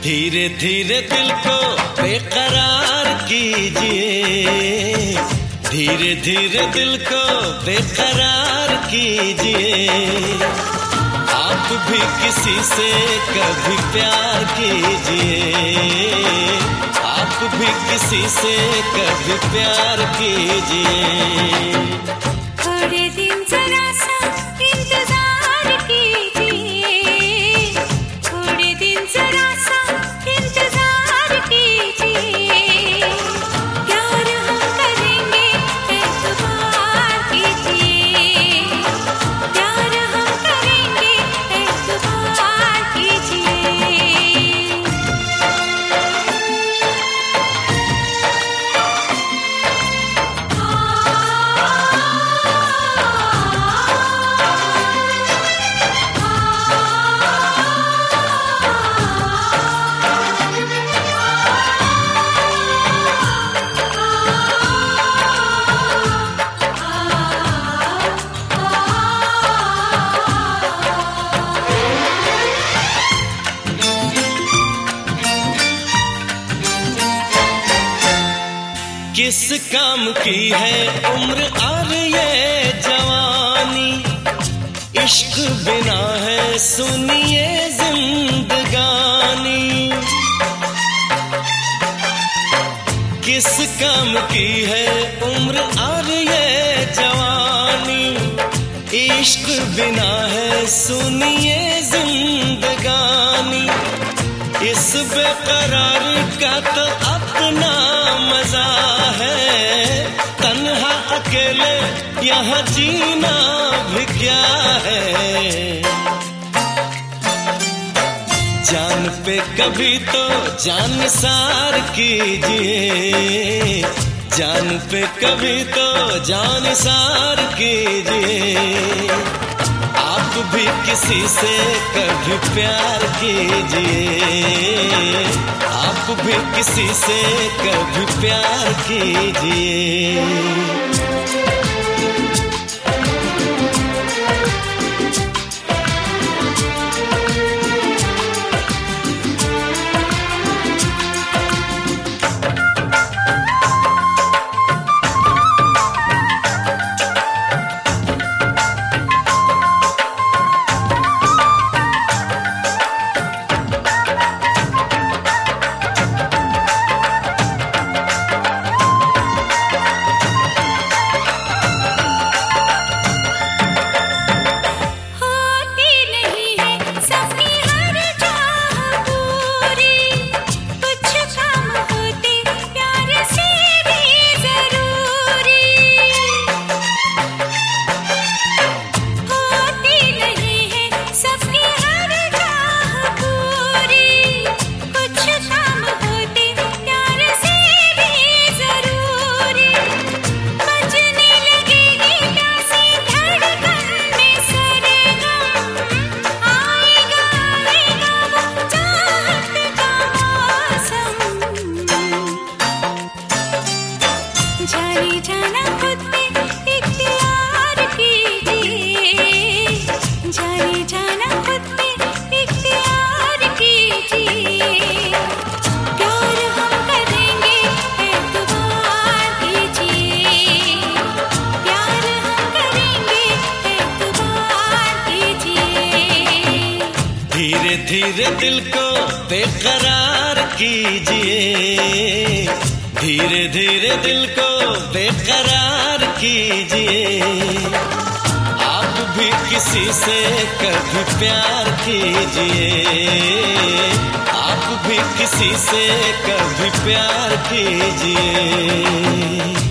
धीरे धीरे दिल को बेकरार कीजिए, धीरे धीरे दिल को बेकरार कीजिए। आप भी किसी से कभी प्यार कीजिए, आप भी किसी से कभी प्यार कीजिए। थोड़े दिन जरा सा इंतजार कीजिए, थोड़े दिन जरा सा इंतजार कीजिए। प्यार हम करेंगे एतबार कीजिए, प्यार हम करेंगे एतबार कीजिए। किस काम की है उम्र और ये जवानी, इश्क बिना है सुनिए जिंदगानी। किस काम की है उम्र और ये जवानी, इश्क बिना है सुनिए जिंदगानी। इस बेकरार का तो अपना मजा है, तन्हा अकेले यहाँ जीना भी क्या है। जान पे कभी तो जान सार कीजिए, जान पे कभी तो जान सार कीजिए। आप भी किसी से कभी प्यार कीजिए, आप भी किसी से कभी प्यार कीजिए। जाने जाना खुद पे इख्तियार कीजिए, जाने जाना खुद पे इख्तियार कीजिए। प्यार हम करेंगे एतबार कीजिए, प्यार हम करेंगे एतबार कीजिए। धीरे धीरे दिल को बेकरार कीजिए, धीरे धीरे दिल को बेकरार कीजिए। आप भी किसी से कभी प्यार कीजिए, आप भी किसी से कभी प्यार कीजिए।